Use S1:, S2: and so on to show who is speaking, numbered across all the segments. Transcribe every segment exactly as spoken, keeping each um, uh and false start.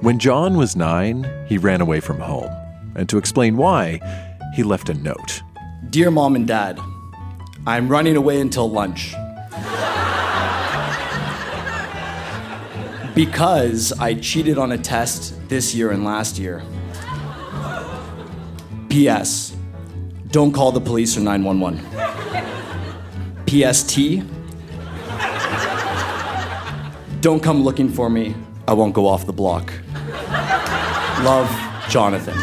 S1: When John was nine, he ran away from home. And to explain why, he left a note.
S2: Dear Mom and Dad, I'm running away until lunch. Because I cheated on a test this year and last year. P S. Don't call the police or nine one one. P S T. Don't come looking for me. I won't go off the block. Love, Jonathan.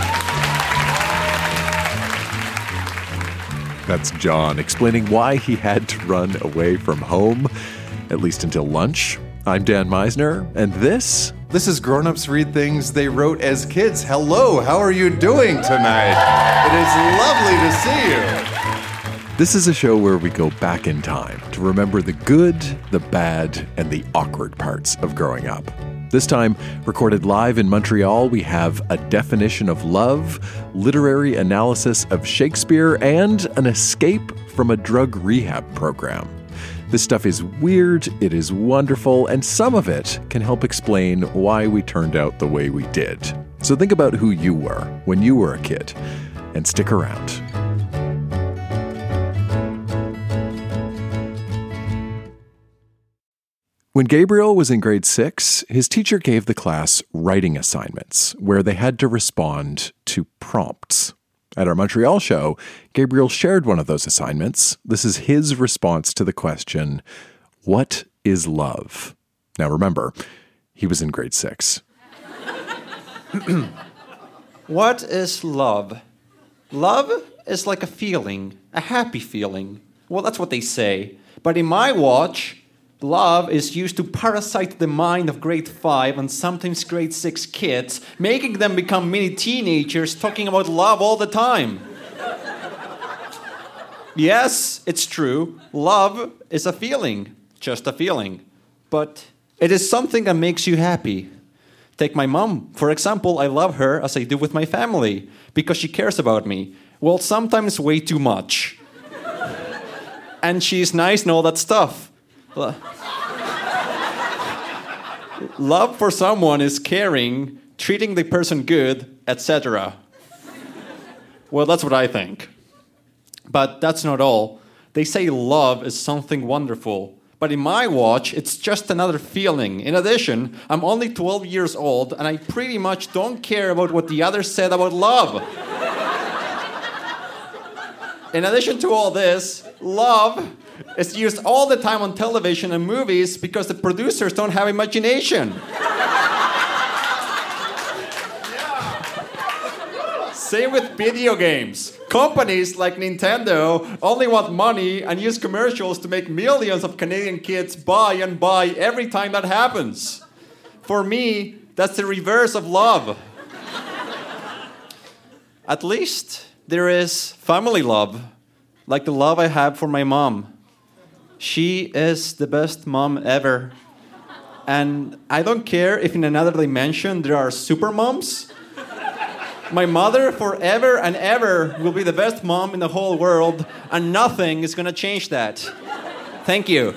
S1: That's John explaining why he had to run away from home, at least until lunch. I'm Dan Meisner, and this...
S3: This is Grown Ups Read Things They Wrote as Kids. Hello, how are you doing tonight? It is lovely to see you.
S1: This is a show where we go back in time to remember the good, the bad, and the awkward parts of growing up. This time, recorded live in Montreal, we have a definition of love, literary analysis of Shakespeare, and an escape from a drug rehab program. This stuff is weird, it is wonderful, and some of it can help explain why we turned out the way we did. So think about who you were when you were a kid, and stick around. When Gabriel was in grade six, his teacher gave the class writing assignments where they had to respond to prompts. At our Montreal show, Gabriel shared one of those assignments. This is his response to the question, what is love? Now remember, he was in grade six.
S4: What is love? Love is like a feeling, a happy feeling. Well, that's what they say. But in my watch, love is used to parasite the mind of grade five and sometimes grade six kids, making them become mini teenagers talking about love all the time. Yes, it's true. Love is a feeling, just a feeling. But it is something that makes you happy. Take my mom, for example. I love her as I do with my family because she cares about me. Well, sometimes way too much. And she's nice and all that stuff. Love for someone is caring, treating the person good, et cetera. Well, that's what I think. But that's not all. They say love is something wonderful. But in my watch, it's just another feeling. In addition, I'm only twelve years old, and I pretty much don't care about what the others said about love. In addition to all this, love is used all the time on television and movies because the producers don't have imagination. Same with video games. Companies like Nintendo only want money and use commercials to make millions of Canadian kids buy and buy every time that happens. For me, that's the reverse of love. At least there is family love, like the love I have for my mom. She is the best mom ever. And I don't care if in another dimension there are super moms. My mother forever and ever will be the best mom in the whole world, and nothing is going to change that. Thank you.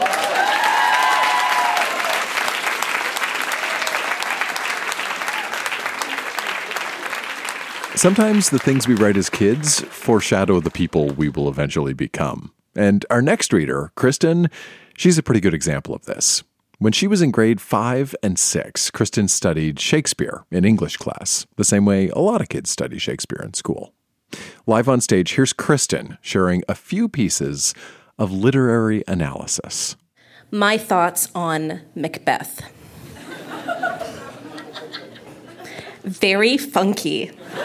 S1: Sometimes the things we write as kids foreshadow the people we will eventually become. And our next reader, Kristen, she's a pretty good example of this. When she was in grade five and six, Kristen studied Shakespeare in English class, the same way a lot of kids study Shakespeare in school. Live on stage, here's Kristen sharing a few pieces of literary analysis.
S5: My thoughts on Macbeth. Very funky.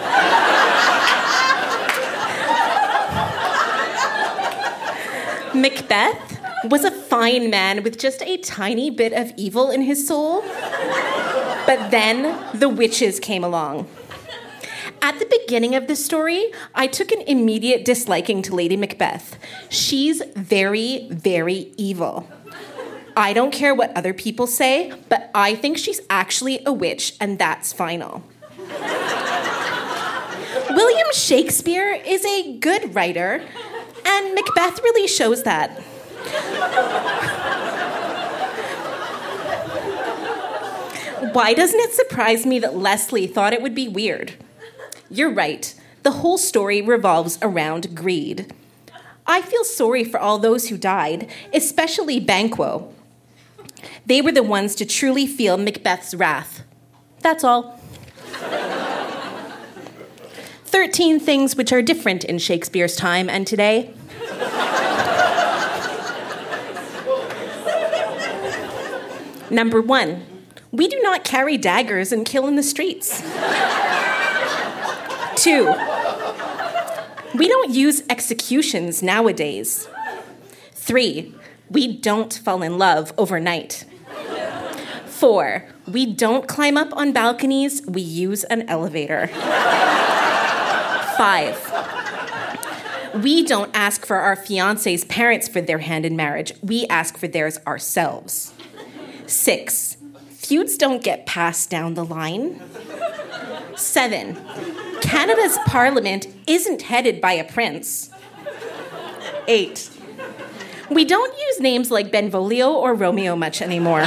S5: Macbeth was a fine man with just a tiny bit of evil in his soul. But then the witches came along. At the beginning of the story, I took an immediate disliking to Lady Macbeth. She's very, very evil. I don't care what other people say, but I think she's actually a witch, and that's final. William Shakespeare is a good writer, and Macbeth really shows that. Why doesn't it surprise me that Leslie thought it would be weird? You're right. The whole story revolves around greed. I feel sorry for all those who died, especially Banquo. They were the ones to truly feel Macbeth's wrath. That's all. Thirteen things which are different in Shakespeare's time and today. Number one, we do not carry daggers and kill in the streets. Two, we don't use executions nowadays. Three, we don't fall in love overnight. Four, we don't climb up on balconies, we use an elevator. Five, we don't ask for our fiancé's parents for their hand in marriage, we ask for theirs ourselves. Six, feuds don't get passed down the line. Seven, Canada's parliament isn't headed by a prince. Eight, we don't use names like Benvolio or Romeo much anymore.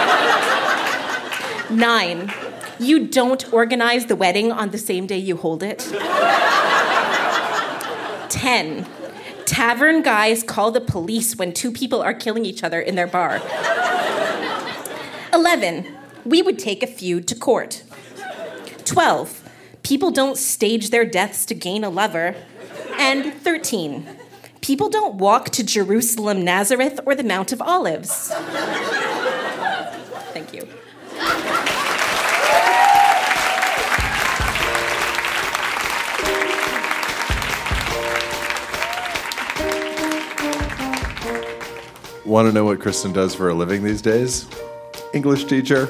S5: Nine, you don't organize the wedding on the same day you hold it. Ten, tavern guys call the police when two people are killing each other in their bar. Eleven, we would take a feud to court. Twelve, people don't stage their deaths to gain a lover. And thirteen, people don't walk to Jerusalem, Nazareth, or the Mount of Olives. Thank you.
S3: Want to know what Kristen does for a living these days? English teacher.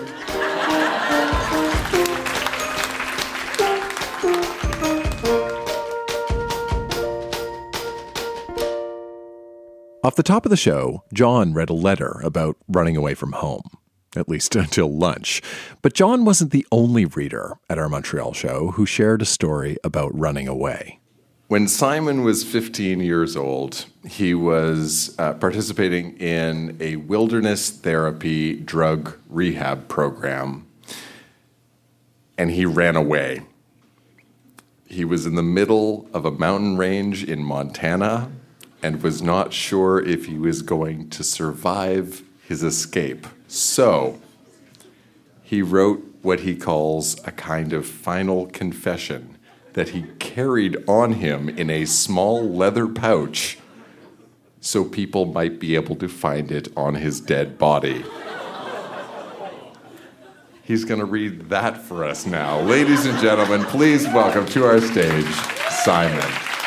S1: Off the top of the show, John read a letter about running away from home, at least until lunch. But John wasn't the only reader at our Montreal show who shared a story about running away.
S3: When Simon was fifteen years old, he was uh, participating in a wilderness therapy drug rehab program, and he ran away. He was in the middle of a mountain range in Montana and was not sure if he was going to survive his escape. So he wrote what he calls a kind of final confession that he carried on him in a small leather pouch so people might be able to find it on his dead body. He's going to read that for us now. Ladies and gentlemen, please welcome to our stage, Simon.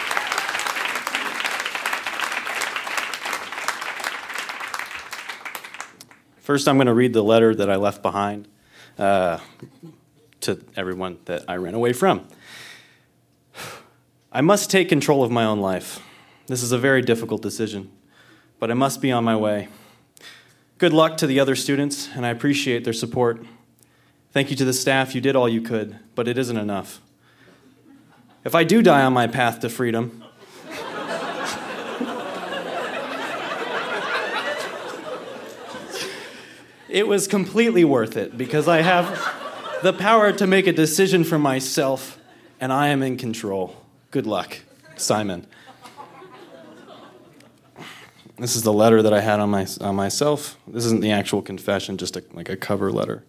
S4: First, I'm going to read the letter that I left behind uh, to everyone that I ran away from. I must take control of my own life. This is a very difficult decision, but I must be on my way. Good luck to the other students, and I appreciate their support. Thank you to the staff. You did all you could, but it isn't enough. If I do die on my path to freedom, it was completely worth it because I have the power to make a decision for myself, and I am in control. Good luck, Simon. This is the letter that I had on my on myself. This isn't the actual confession, just a, like a cover letter.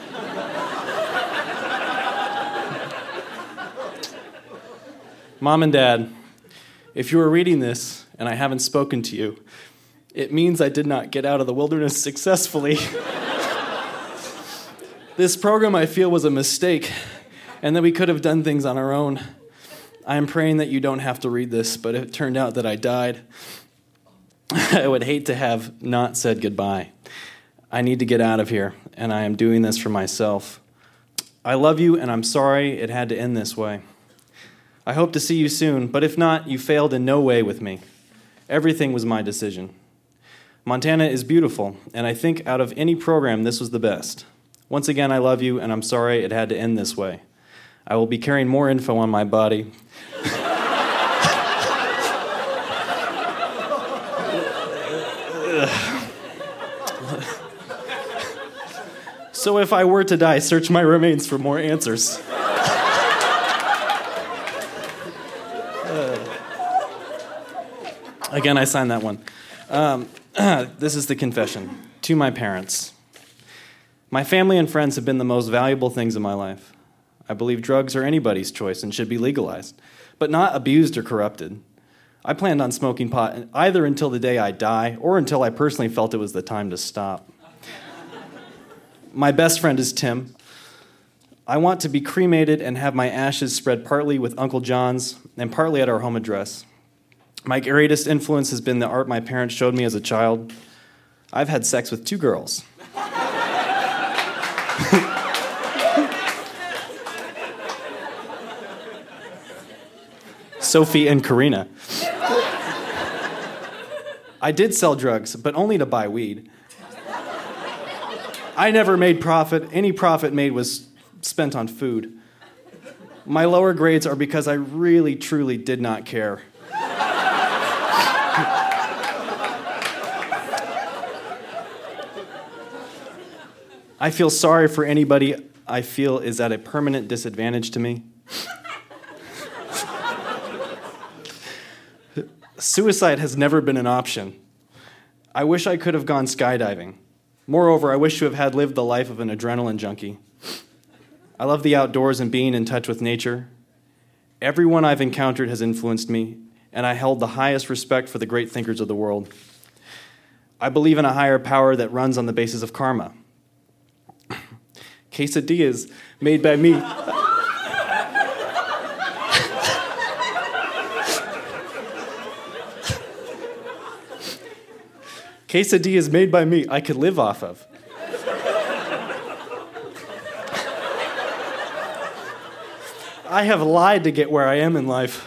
S4: Mom and Dad, if you are reading this and I haven't spoken to you, it means I did not get out of the wilderness successfully. This program, I feel, was a mistake, and that we could have done things on our own. I am praying that you don't have to read this, but if it turned out that I died, I would hate to have not said goodbye. I need to get out of here, and I am doing this for myself. I love you, and I'm sorry it had to end this way. I hope to see you soon, but if not, you failed in no way with me. Everything was my decision. Montana is beautiful, and I think out of any program, this was the best. Once again, I love you, and I'm sorry it had to end this way. I will be carrying more info on my body. So if I were to die, search my remains for more answers. uh, again, I signed that one. Um, this is the confession. To my parents. My family and friends have been the most valuable things in my life. I believe drugs are anybody's choice and should be legalized, but not abused or corrupted. I planned on smoking pot either until the day I die or until I personally felt it was the time to stop. My best friend is Tim. I want to be cremated and have my ashes spread partly with Uncle John's and partly at our home address. My greatest influence has been the art my parents showed me as a child. I've had sex with two girls. Sophie and Karina. I did sell drugs, but only to buy weed. I never made profit. Any profit made was spent on food. My lower grades are because I really, truly did not care. I feel sorry for anybody I feel is at a permanent disadvantage to me. Suicide has never been an option. I wish I could have gone skydiving. Moreover, I wish to have had lived the life of an adrenaline junkie. I love the outdoors and being in touch with nature. Everyone I've encountered has influenced me, and I held the highest respect for the great thinkers of the world. I believe in a higher power that runs on the basis of karma. Quesadillas made by me. Quesadillas made by me I could live off of. I have lied to get where I am in life.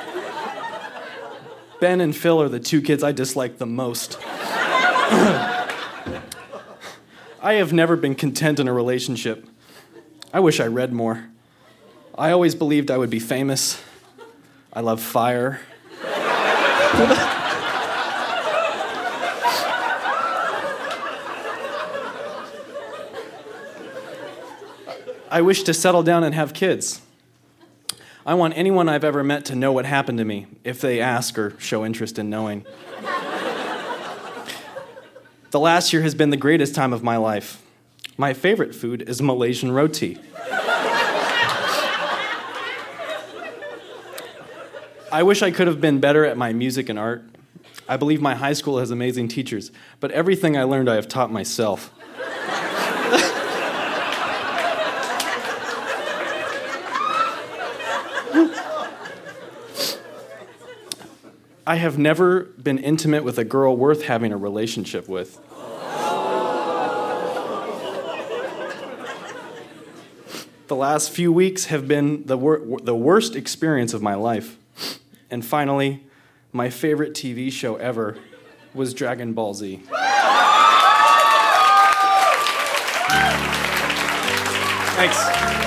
S4: Ben and Phil are the two kids I dislike the most. I have never been content in a relationship. I wish I read more. I always believed I would be famous. I love fire. I wish to settle down and have kids. I want anyone I've ever met to know what happened to me, if they ask or show interest in knowing. The last year has been the greatest time of my life. My favorite food is Malaysian roti. I wish I could have been better at my music and art. I believe my high school has amazing teachers, but everything I learned I have taught myself. I have never been intimate with a girl worth having a relationship with. The last few weeks have been the, wor- the worst experience of my life. And finally, my favorite T V show ever was Dragon Ball Z. Thanks.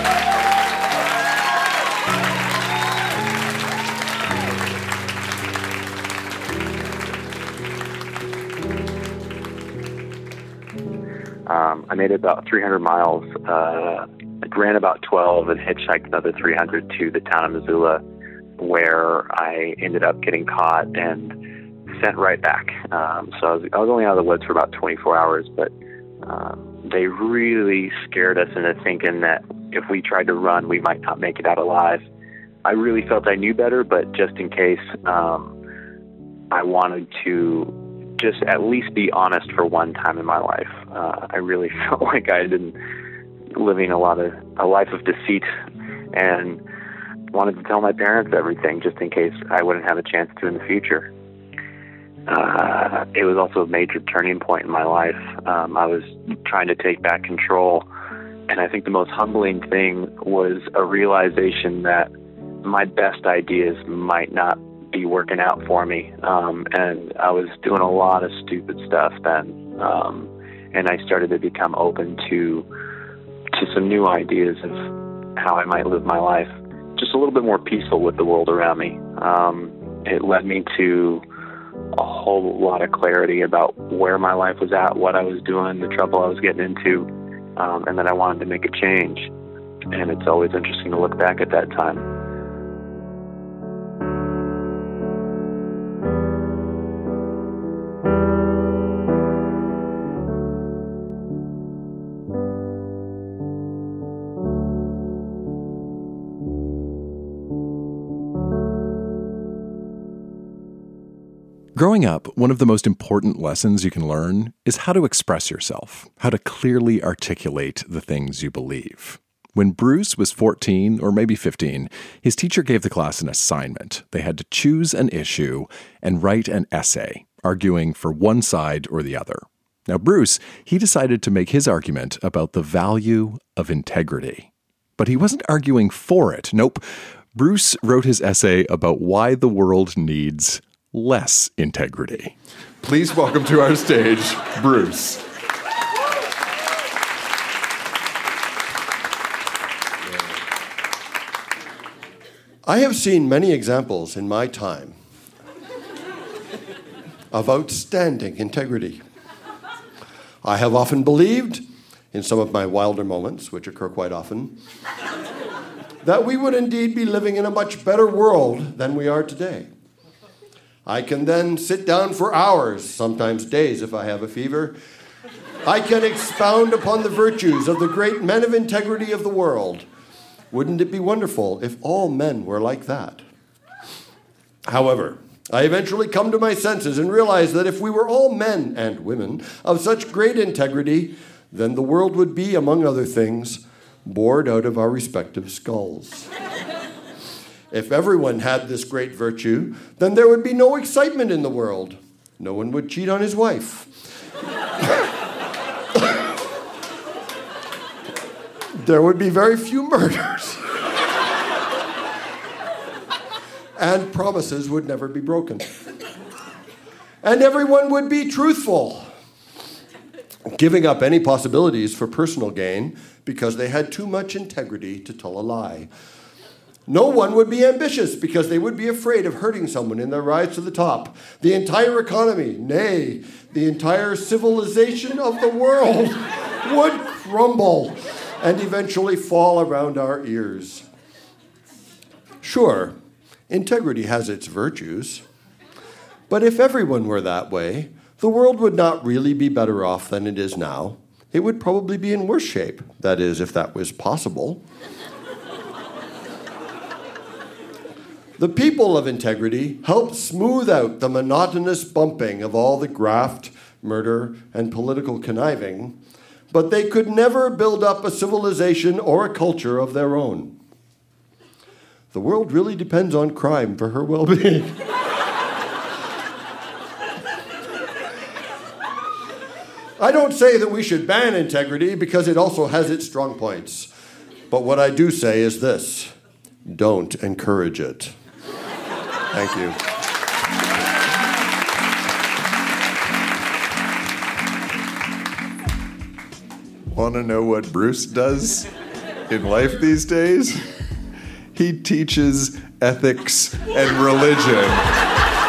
S6: Um, I made about three hundred miles, uh, ran about twelve, and hitchhiked another three hundred to the town of Missoula, where I ended up getting caught and sent right back. Um, so I was, I was only out of the woods for about twenty-four hours, but um, they really scared us into thinking that if we tried to run, we might not make it out alive. I really felt I knew better, but just in case, um, I wanted to just at least be honest for one time in my life. Uh, I really felt like I had been living a lot of a life of deceit, and wanted to tell my parents everything just in case I wouldn't have a chance to in the future. Uh, it was also a major turning point in my life. Um, I was trying to take back control, and I think the most humbling thing was a realization that my best ideas might not be working out for me. Um, and I was doing a lot of stupid stuff then. Um, and I started to become open to to some new ideas of how I might live my life. Just a little bit more peaceful with the world around me. Um, it led me to a whole lot of clarity about where my life was at, what I was doing, the trouble I was getting into. um, and that I wanted to make a change. And it's always interesting to look back at that time.
S1: Growing up, one of the most important lessons you can learn is how to express yourself, how to clearly articulate the things you believe. When Bruce was fourteen or maybe fifteen, his teacher gave the class an assignment. They had to choose an issue and write an essay, arguing for one side or the other. Now, Bruce, he decided to make his argument about the value of integrity. But he wasn't arguing for it. Nope. Bruce wrote his essay about why the world needs less integrity.
S3: Please welcome to our stage, Bruce.
S7: I have seen many examples in my time of outstanding integrity. I have often believed, in some of my wilder moments, which occur quite often, that we would indeed be living in a much better world than we are today. I can then sit down for hours, sometimes days if I have a fever. I can expound upon the virtues of the great men of integrity of the world. Wouldn't it be wonderful if all men were like that? However, I eventually come to my senses and realize that if we were all men and women of such great integrity, then the world would be, among other things, bored out of our respective skulls. If everyone had this great virtue, then there would be no excitement in the world. No one would cheat on his wife. There would be very few murders. And promises would never be broken. And everyone would be truthful, giving up any possibilities for personal gain because they had too much integrity to tell a lie. No one would be ambitious because they would be afraid of hurting someone in their rise to the top. The entire economy, nay, the entire civilization of the world would crumble and eventually fall around our ears. Sure, integrity has its virtues, but if everyone were that way, the world would not really be better off than it is now. It would probably be in worse shape, that is, if that was possible. The people of integrity help smooth out the monotonous bumping of all the graft, murder, and political conniving, but they could never build up a civilization or a culture of their own. The world really depends on crime for her well-being. I don't say that we should ban integrity because it also has its strong points. But what I do say is this: don't encourage it. Thank you.
S3: Want to know what Bruce does in life these days? He teaches ethics and religion.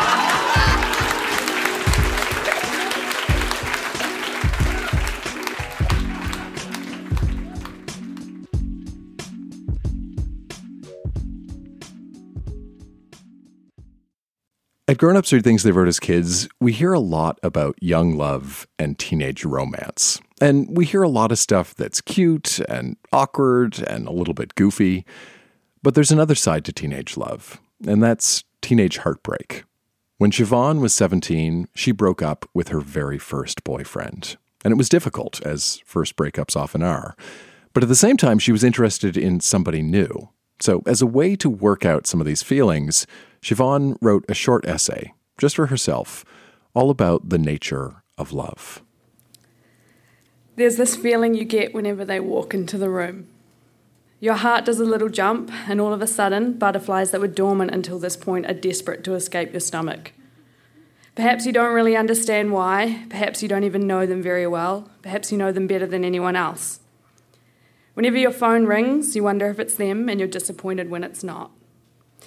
S1: At Grown Ups Read Things They Wrote as Kids, we hear a lot about young love and teenage romance. And we hear a lot of stuff that's cute and awkward and a little bit goofy. But there's another side to teenage love, and that's teenage heartbreak. When Siobhan was seventeen, she broke up with her very first boyfriend. And it was difficult, as first breakups often are. But at the same time, she was interested in somebody new. So as a way to work out some of these feelings, Siobhan wrote a short essay, just for herself, all about the nature of love.
S8: There's this feeling you get whenever they walk into the room. Your heart does a little jump, and all of a sudden, butterflies that were dormant until this point are desperate to escape your stomach. Perhaps you don't really understand why. Perhaps you don't even know them very well. Perhaps you know them better than anyone else. Whenever your phone rings, you wonder if it's them, and you're disappointed when it's not.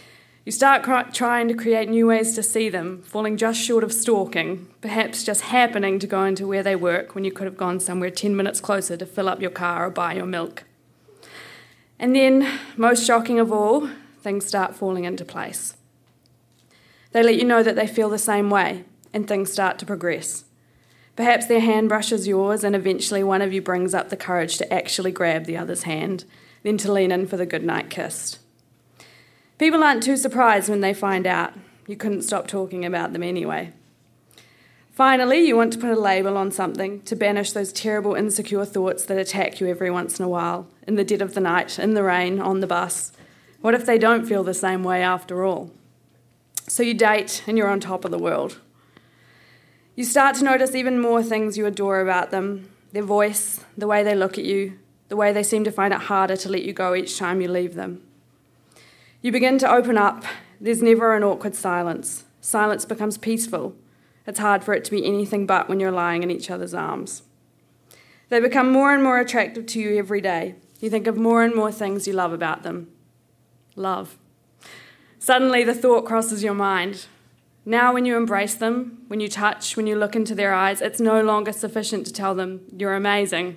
S8: You start cr- trying to create new ways to see them, falling just short of stalking, perhaps just happening to go into where they work when you could have gone somewhere ten minutes closer to fill up your car or buy your milk. And then, most shocking of all, things start falling into place. They let you know that they feel the same way, and things start to progress. Perhaps their hand brushes yours, and eventually one of you brings up the courage to actually grab the other's hand, then to lean in for the goodnight kiss. People aren't too surprised when they find out. You couldn't stop talking about them anyway. Finally, you want to put a label on something to banish those terrible, insecure thoughts that attack you every once in a while, in the dead of the night, in the rain, on the bus. What if they don't feel the same way after all? So you date, and you're on top of the world. You start to notice even more things you adore about them, their voice, the way they look at you, the way they seem to find it harder to let you go each time you leave them. You begin to open up. There's never an awkward silence. Silence becomes peaceful. It's hard for it to be anything but when you're lying in each other's arms. They become more and more attractive to you every day. You think of more and more things you love about them. Love. Suddenly the thought crosses your mind. Now when you embrace them, when you touch, when you look into their eyes, it's no longer sufficient to tell them you're amazing.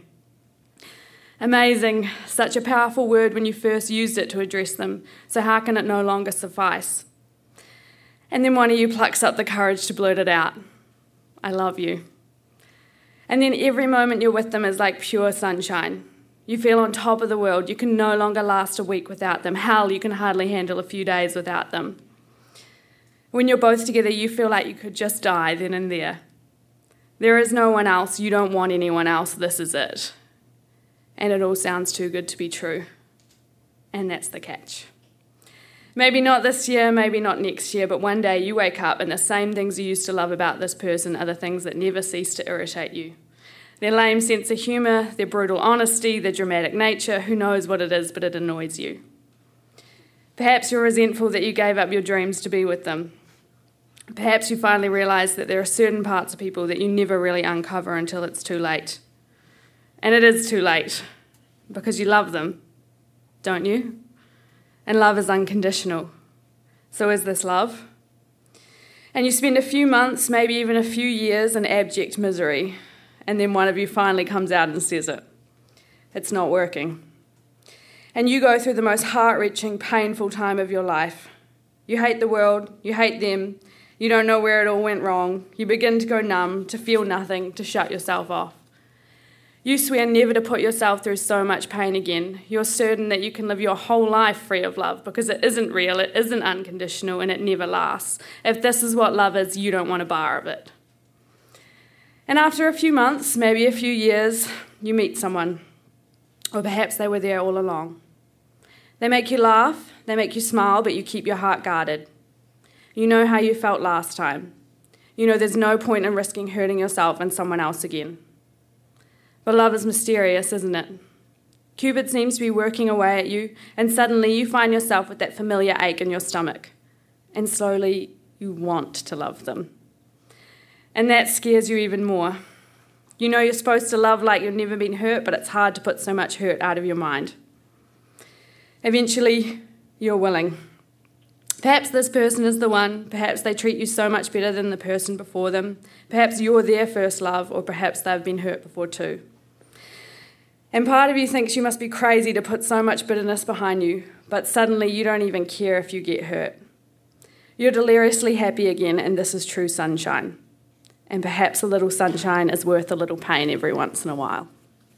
S8: Amazing, such a powerful word when you first used it to address them, so how can it no longer suffice? And then one of you plucks up the courage to blurt it out. I love you. And then every moment you're with them is like pure sunshine. You feel on top of the world. You can no longer last a week without them. Hell, you can hardly handle a few days without them. When you're both together, you feel like you could just die then and there. There is no one else. You don't want anyone else. This is it. And it all sounds too good to be true. And that's the catch. Maybe not this year, maybe not next year, but one day you wake up and the same things you used to love about this person are the things that never cease to irritate you. Their lame sense of humour, their brutal honesty, their dramatic nature, who knows what it is, but it annoys you. Perhaps you're resentful that you gave up your dreams to be with them. Perhaps you finally realise that there are certain parts of people that you never really uncover until it's too late. And it is too late, because you love them, don't you? And love is unconditional. So is this love? And you spend a few months, maybe even a few years in abject misery, and then one of you finally comes out and says it. It's not working. And you go through the most heart-wrenching, painful time of your life. You hate the world, you hate them, you don't know where it all went wrong, you begin to go numb, to feel nothing, to shut yourself off. You swear never to put yourself through so much pain again. You're certain that you can live your whole life free of love because it isn't real, it isn't unconditional, and it never lasts. If this is what love is, you don't want a bar of it. And after a few months, maybe a few years, you meet someone. Or perhaps they were there all along. They make you laugh, they make you smile, but you keep your heart guarded. You know how you felt last time. You know there's no point in risking hurting yourself and someone else again. But love is mysterious, isn't it? Cupid seems to be working away at you, and suddenly you find yourself with that familiar ache in your stomach. And slowly, you want to love them. And that scares you even more. You know you're supposed to love like you've never been hurt, but it's hard to put so much hurt out of your mind. Eventually, you're willing. Perhaps this person is the one. Perhaps they treat you so much better than the person before them. Perhaps you're their first love, or perhaps they've been hurt before too. And part of you thinks you must be crazy to put so much bitterness behind you, but suddenly you don't even care if you get hurt. You're deliriously happy again, and this is true sunshine. And perhaps a little sunshine is worth a little pain every once in a while.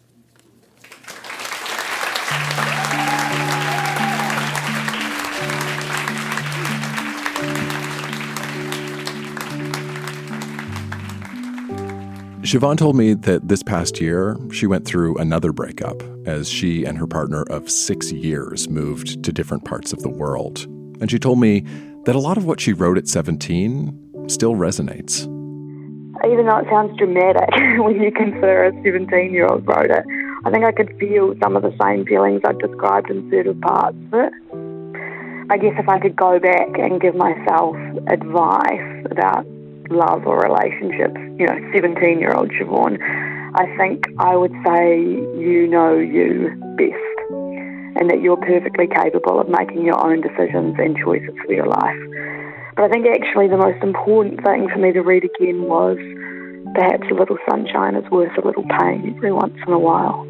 S1: Siobhan told me that this past year, she went through another breakup as she and her partner of six years moved to different parts of the world. And she told me that a lot of what she wrote at seventeen still resonates.
S9: Even though it sounds dramatic when you consider a seventeen-year-old wrote it, I think I could feel some of the same feelings I've described in certain parts of it. I guess if I could go back and give myself advice about love or relationships, you know, seventeen-year-old Siobhan, I think I would say you know you best. and that you're perfectly capable of making your own decisions and choices for your life. But I think actually the most important thing for me to read again was perhaps a little sunshine is worth a little pain every once in a while.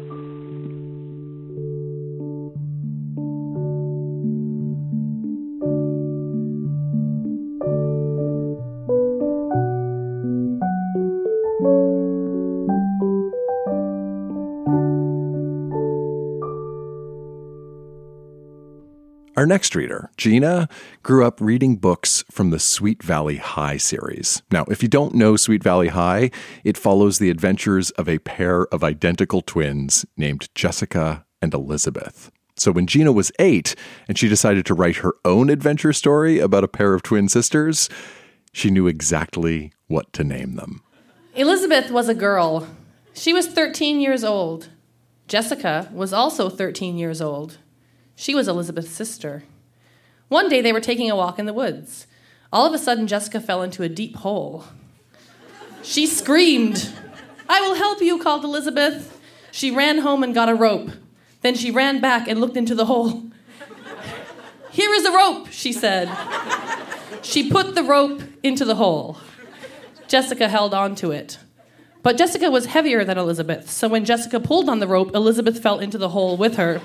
S1: Our next reader, Gina, grew up reading books from the Sweet Valley High series. Now, if you don't know Sweet Valley High, it follows the adventures of a pair of identical twins named Jessica and Elizabeth. So when Gina was eight and she decided to write her own adventure story about a pair of twin sisters, she knew exactly what to name them.
S10: Elizabeth was a girl. She was thirteen years old. Jessica was also thirteen years old. She was Elizabeth's sister. One day they were taking a walk in the woods. All of a sudden, Jessica fell into a deep hole. She screamed. "I will help you," called Elizabeth. She ran home and got a rope. Then she ran back and looked into the hole. "Here is a rope," she said. She put the rope into the hole. Jessica held on to it. But Jessica was heavier than Elizabeth, so when Jessica pulled on the rope, Elizabeth fell into the hole with her.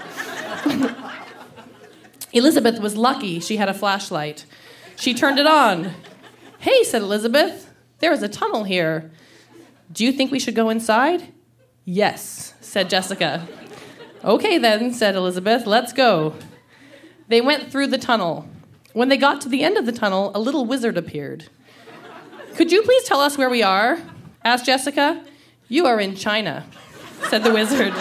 S10: Elizabeth was lucky she had a flashlight. She turned it on. "Hey," said Elizabeth, "there is a tunnel here. Do you think we should go inside?" "Yes," said Jessica. "Okay then," said Elizabeth, "let's go." They went through the tunnel. When they got to the end of the tunnel, a little wizard appeared. "Could you please tell us where we are?" asked Jessica. "You are in China," said the wizard.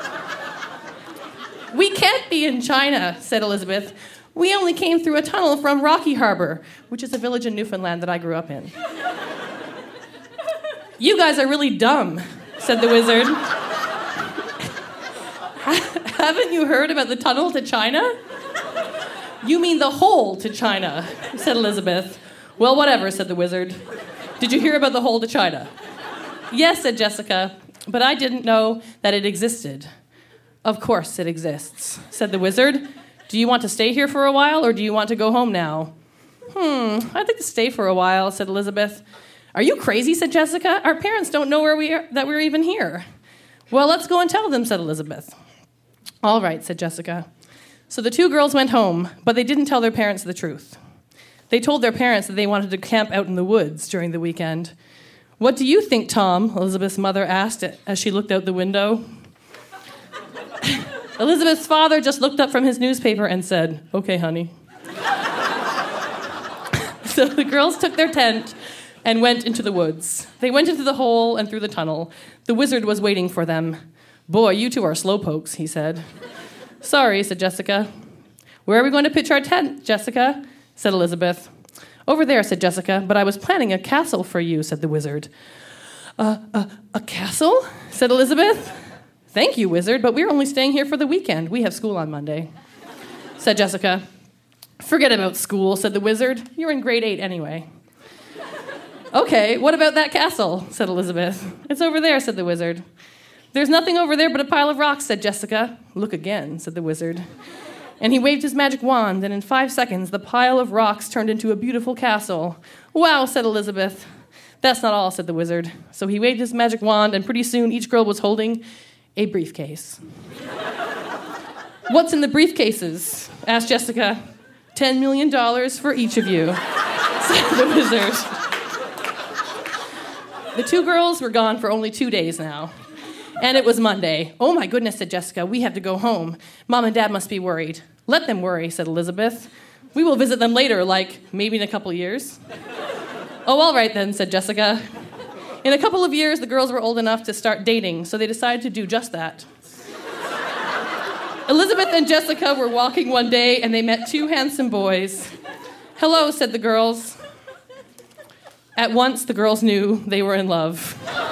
S10: "We can't be in China," said Elizabeth. "We only came through a tunnel from Rocky Harbor, which is a village in Newfoundland that I grew up in." "You guys are really dumb," said the wizard. "Haven't you heard about the tunnel to China?" "You mean the hole to China," said Elizabeth. "Well, whatever," said the wizard. "Did you hear about the hole to China?" "Yes," said Jessica, "but I didn't know that it existed." "Of course it exists," said the wizard. "Do you want to stay here for a while, or do you want to go home now?" "Hmm, I'd like to stay for a while," said Elizabeth. "Are you crazy?" said Jessica. "Our parents don't know where we are, that we're even here." "Well, let's go and tell them," said Elizabeth. "All right," said Jessica. So the two girls went home, but they didn't tell their parents the truth. They told their parents that they wanted to camp out in the woods during the weekend. "What do you think, Tom?" Elizabeth's mother asked as she looked out the window. Elizabeth's father just looked up from his newspaper and said, "Okay, honey." So the girls took their tent and went into the woods. They went into the hole and through the tunnel. The wizard was waiting for them. "Boy, you two are slowpokes," he said. "Sorry," said Jessica. "Where are we going to pitch our tent, Jessica?" said Elizabeth. "Over there," said Jessica, "but I was planning a castle for you," said the wizard. Uh, a, a castle?" said Elizabeth. "Thank you, wizard, but we're only staying here for the weekend. We have school on Monday," said Jessica. "Forget about school," said the wizard. "You're in grade eight anyway." "Okay, what about that castle?" said Elizabeth. "It's over there," said the wizard. "There's nothing over there but a pile of rocks," said Jessica. "Look again," said the wizard. And he waved his magic wand, and in five seconds, the pile of rocks turned into a beautiful castle. "Wow," said Elizabeth. "That's not all," said the wizard. So he waved his magic wand, and pretty soon each girl was holding a briefcase. "What's in the briefcases?" asked Jessica. Ten million dollars for each of you," said the wizard. The two girls were gone for only two days now. And it was Monday. "Oh my goodness," said Jessica, "we have to go home. Mom and Dad must be worried." "Let them worry," said Elizabeth. "We will visit them later, like maybe in a couple years." "Oh, all right then," said Jessica. In a couple of years, the girls were old enough to start dating, so they decided to do just that. Elizabeth and Jessica were walking one day, and they met two handsome boys. "Hello," said the girls. At once, the girls knew they were in love.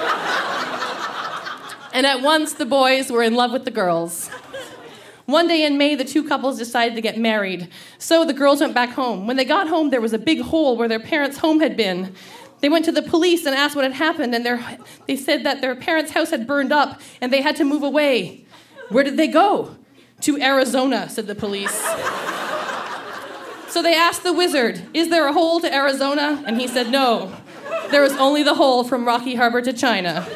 S10: And at once, the boys were in love with the girls. One day in May, the two couples decided to get married. So the girls went back home. When they got home, there was a big hole where their parents' home had been. They went to the police and asked what had happened, and their, they said that their parents' house had burned up, and they had to move away. Where did they go? To Arizona, said the police. So they asked the wizard, is there a hole to Arizona? And he said, no. There is only the hole from Rocky Harbor to China.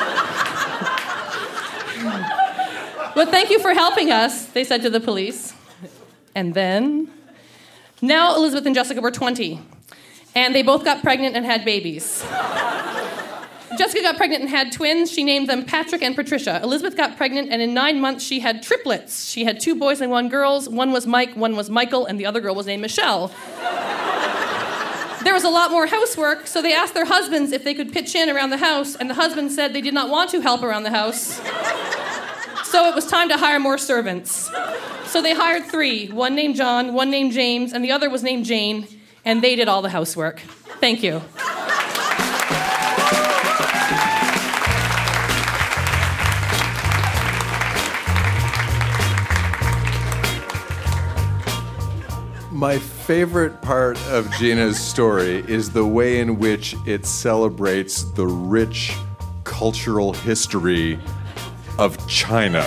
S10: But thank you for helping us, they said to the police. And then, now Elizabeth and Jessica were twenty, and they both got pregnant and had babies. Jessica got pregnant and had twins. She named them Patrick and Patricia. Elizabeth got pregnant, and in nine months, she had triplets. She had two boys and one girl. One was Mike, one was Michael, and the other girl was named Michelle. There was a lot more housework, so they asked their husbands if they could pitch in around the house, and the husbands said they did not want to help around the house. So it was time to hire more servants. So they hired three, one named John, one named James, and the other was named Jane, and they did all the housework. Thank you.
S3: My favorite part of Gina's story is the way in which it celebrates the rich cultural history of China.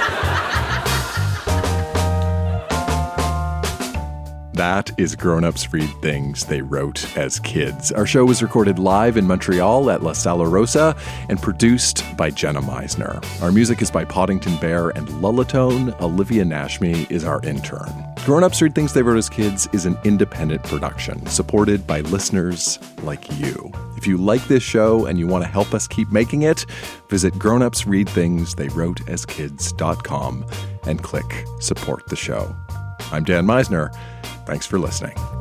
S1: That is Grown Ups Read Things They Wrote as Kids. Our show was recorded live in Montreal at La Sala Rosa and produced by Jenna Meisner. Our music is by Poddington Bear and Lullatone. Olivia Nashmi is our intern. Grown Ups Read Things They Wrote as Kids is an independent production supported by listeners like you. If you like this show and you want to help us keep making it, visit grown ups read things they wrote as kids dot com and click Support the Show. I'm Dan Meisner. Thanks for listening.